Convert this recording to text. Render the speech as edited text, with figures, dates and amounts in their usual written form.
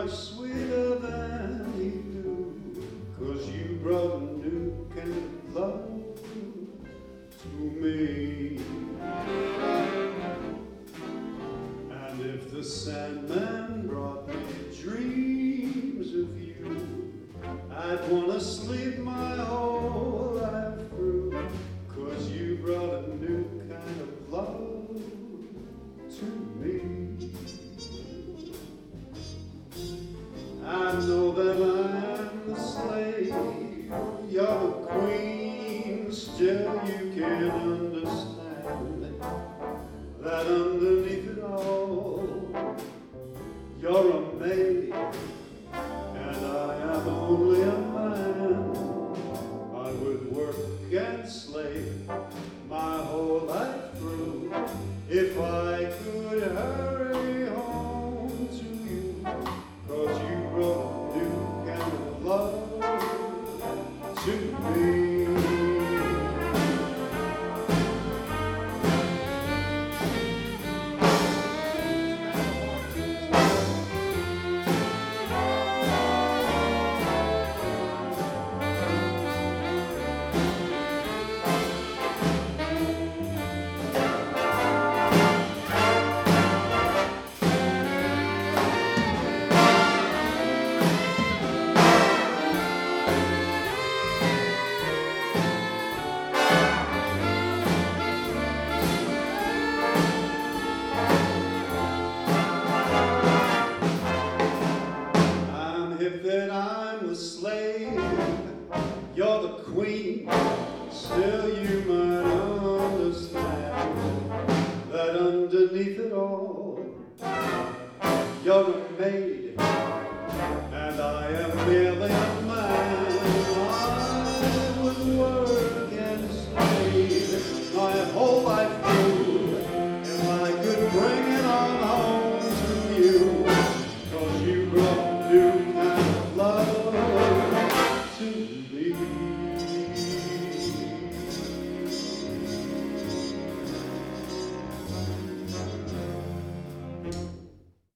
much sweeter than he knew, 'cause you brought a new kind of love to me. And if the Sandman brought me dreams of you, I'd wanna sleep my whole life through, 'cause you brought a new kind of love to me. I know that I'm the slave, you're the queen, still you can't understand that underneath it all, you're a maid, and I am only a man. I would work and slave my whole life through if I could hurry home to you, 'cause you brought a new kind of love to me. That I'm the slave, you're the queen, still you might understand that underneath it all, you're a maid,